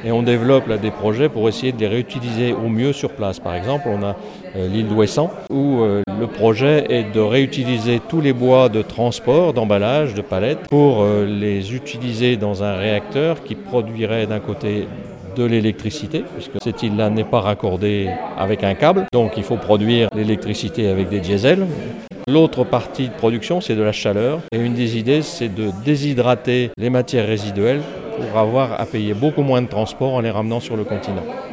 et on développe là des projets pour essayer de les réutiliser au mieux sur place. Par exemple, on a l'île d'Ouessant où le projet est de réutiliser tous les bois de transport, d'emballage, de palettes pour les utiliser dans un réacteur qui produirait d'un côté de l'électricité, puisque cette île-là n'est pas raccordée avec un câble, donc il faut produire l'électricité avec des diesels. L'autre partie de production, c'est de la chaleur, et une des idées, c'est de déshydrater les matières résiduelles pour avoir à payer beaucoup moins de transport en les ramenant sur le continent.